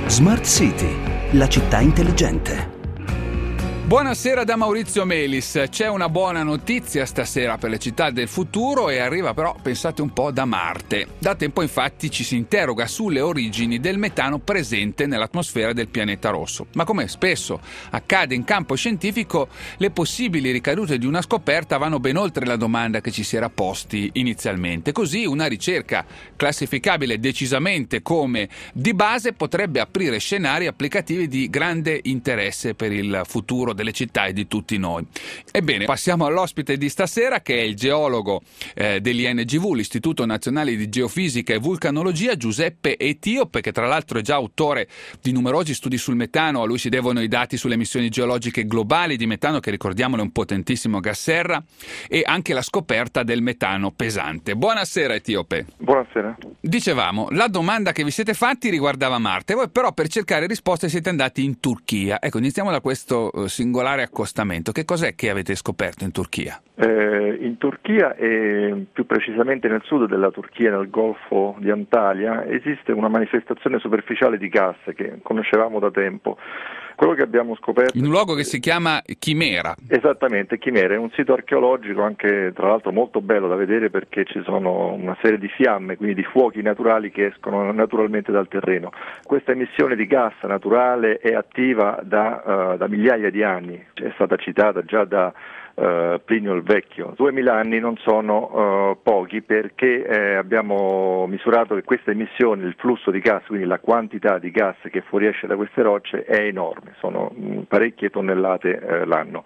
Smart City, la città intelligente. Buonasera da Maurizio Melis. C'è una buona notizia stasera per le città del futuro e arriva però, pensate un po', da Marte. Da tempo infatti ci si interroga sulle origini del metano presente nell'atmosfera del pianeta rosso. Ma come spesso accade in campo scientifico, le possibili ricadute di una scoperta vanno ben oltre la domanda che ci si era posti inizialmente. Così una ricerca classificabile decisamente come di base potrebbe aprire scenari applicativi di grande interesse per il futuro delle città e di tutti noi. Ebbene, passiamo all'ospite di stasera, che è il geologo dell'INGV, l'Istituto Nazionale di Geofisica e Vulcanologia, Giuseppe Etiope, che tra l'altro è già autore di numerosi studi sul metano. A lui si devono i dati sulle emissioni geologiche globali di metano, che ricordiamolo è un potentissimo gas serra, e anche la scoperta del metano pesante. Buonasera Etiope. Buonasera. Dicevamo, la domanda che vi siete fatti riguardava Marte, voi però per cercare risposte siete andati in Turchia. Ecco, iniziamo da questo singolare accostamento. Che cos'è che avete scoperto in Turchia? In Turchia e più precisamente nel sud della Turchia, nel Golfo di Antalya, esiste una manifestazione superficiale di gas che conoscevamo da tempo. Quello che abbiamo scoperto... In un luogo che si chiama Chimera. Esattamente, Chimera, è un sito archeologico anche tra l'altro molto bello da vedere, perché ci sono una serie di fiamme, quindi di fuochi naturali che escono naturalmente dal terreno. Questa emissione di gas naturale è attiva da migliaia di anni, è stata citata già da Plinio il Vecchio. 2000 anni non sono pochi, perché abbiamo misurato che questa emissione, il flusso di gas, quindi la quantità di gas che fuoriesce da queste rocce è enorme, sono parecchie tonnellate l'anno.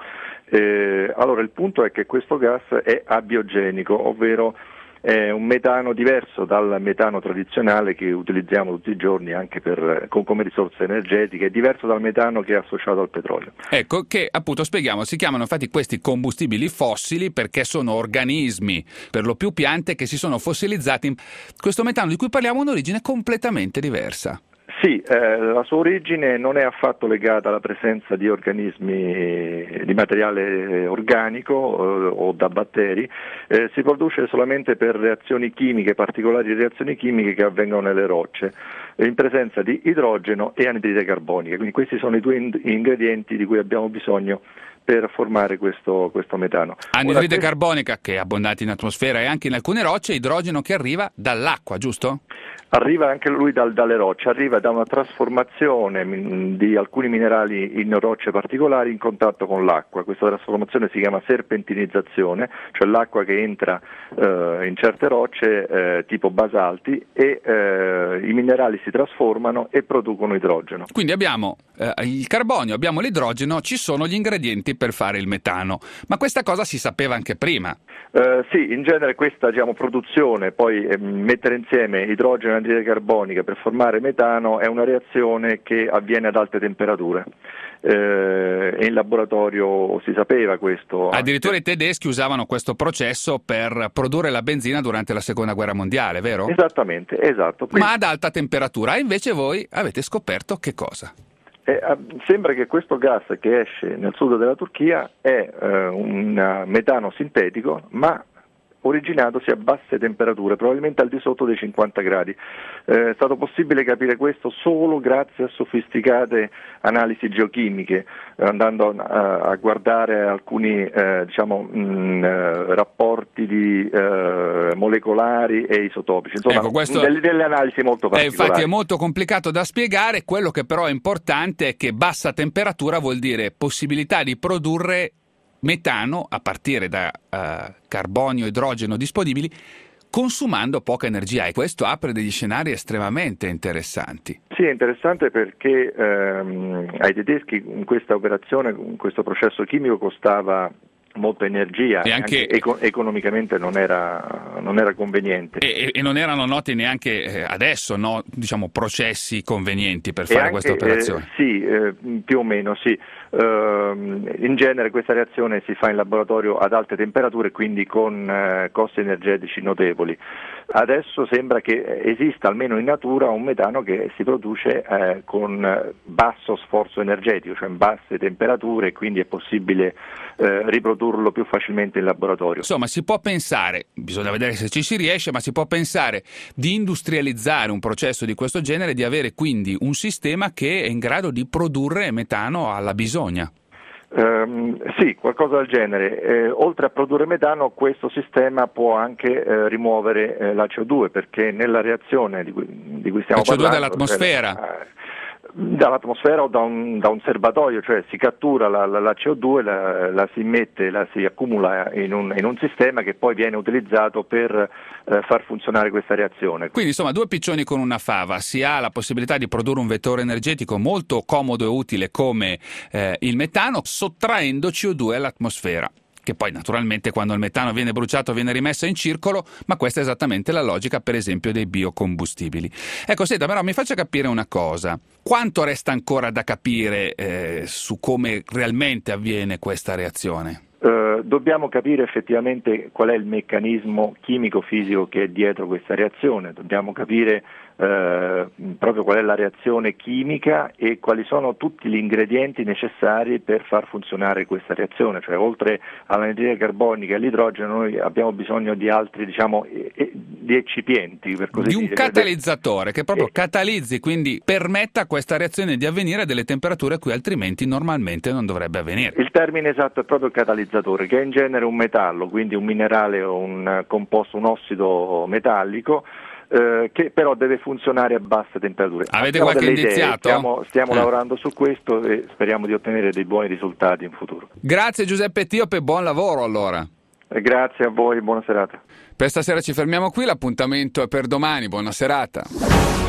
Allora il punto è che questo gas è abiogenico, ovvero è un metano diverso dal metano tradizionale che utilizziamo tutti i giorni anche come risorsa energetica, è diverso dal metano che è associato al petrolio. Ecco, che appunto spieghiamo, si chiamano infatti questi combustibili fossili perché sono organismi, per lo più piante, che si sono fossilizzati. Questo metano di cui parliamo ha un'origine completamente diversa. Sì, la sua origine non è affatto legata alla presenza di organismi di materiale organico o da batteri, si produce solamente per reazioni chimiche, particolari reazioni chimiche che avvengono nelle rocce, in presenza di idrogeno e anidride carbonica. Quindi questi sono i due ingredienti di cui abbiamo bisogno per formare questo metano. Anidride carbonica che è abbondante in atmosfera e anche in alcune rocce, idrogeno che arriva dall'acqua, giusto? Arriva anche lui dalle rocce, arriva da una trasformazione di alcuni minerali in rocce particolari in contatto con l'acqua. Questa trasformazione si chiama serpentinizzazione, cioè l'acqua che entra in certe rocce tipo basalti e i minerali si trasformano e producono idrogeno. Quindi abbiamo il carbonio, abbiamo l'idrogeno, ci sono gli ingredienti per fare il metano. Ma questa cosa si sapeva anche prima? Sì, in genere questa produzione, poi mettere insieme idrogeno e anidride carbonica per formare metano è una reazione che avviene ad alte temperature. E in laboratorio si sapeva questo. Addirittura i tedeschi usavano questo processo per produrre la benzina durante la seconda guerra mondiale, vero? Esattamente, esatto. Quindi... Ma ad alta temperatura, e invece voi avete scoperto che cosa? Sembra che questo gas che esce nel sud della Turchia è un metano sintetico, ma originatosi a basse temperature, probabilmente al di sotto dei 50 gradi. È stato possibile capire questo solo grazie a sofisticate analisi geochimiche, andando a guardare alcuni rapporti molecolari e isotopici, insomma, ecco, delle analisi molto particolari. Infatti è molto complicato da spiegare. Quello che però è importante è che bassa temperatura vuol dire possibilità di produrre metano a partire da carbonio e idrogeno disponibili, consumando poca energia, e questo apre degli scenari estremamente interessanti. Sì, è interessante perché ai tedeschi questa operazione, questo processo chimico costava molta energia e anche economicamente non era conveniente. E non erano noti neanche adesso, no? Processi convenienti per fare questa operazione. Sì, più o meno sì. In genere questa reazione si fa in laboratorio ad alte temperature, quindi con costi energetici notevoli. Adesso sembra che esista almeno in natura un metano che si produce con basso sforzo energetico, cioè in basse temperature, quindi è possibile riprodurre produrlo più facilmente in laboratorio. Insomma, si può pensare, bisogna vedere se ci si riesce, ma si può pensare di industrializzare un processo di questo genere, di avere quindi un sistema che è in grado di produrre metano alla bisogna. Sì, qualcosa del genere. Oltre a produrre metano, questo sistema può anche rimuovere la CO2, perché nella reazione di cui stiamo parlando, la CO2 dall'atmosfera. Dall'atmosfera o da un serbatoio, cioè si cattura la CO2, la si immette, la si accumula in un sistema che poi viene utilizzato per far funzionare questa reazione. Quindi insomma, due piccioni con una fava: si ha la possibilità di produrre un vettore energetico molto comodo e utile come il metano, sottraendo CO2 all'atmosfera, che poi naturalmente quando il metano viene bruciato viene rimesso in circolo, ma questa è esattamente la logica, per esempio, dei biocombustibili. Ecco, senta, però mi faccia capire una cosa: quanto resta ancora da capire su come realmente avviene questa reazione? Dobbiamo capire effettivamente qual è il meccanismo chimico-fisico che è dietro questa reazione, dobbiamo capire proprio qual è la reazione chimica e quali sono tutti gli ingredienti necessari per far funzionare questa reazione, cioè oltre all'anidride carbonica e all'idrogeno noi abbiamo bisogno di altri, di eccipienti, per così dire. Di un catalizzatore che proprio catalizzi, quindi permetta a questa reazione di avvenire a delle temperature a cui altrimenti normalmente non dovrebbe avvenire. Il termine esatto è proprio il catalizzatore, che è in genere un metallo, quindi un minerale o un composto, un ossido metallico, che però deve funzionare a basse temperature. Avete qualche indiziato? Stiamo lavorando su questo e speriamo di ottenere dei buoni risultati in futuro. Grazie Giuseppe Etiope, buon lavoro allora. Grazie a voi, buona serata. Per stasera ci fermiamo qui, l'appuntamento è per domani, buona serata.